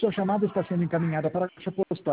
Sua chamada está sendo encaminhada para a caixa postal.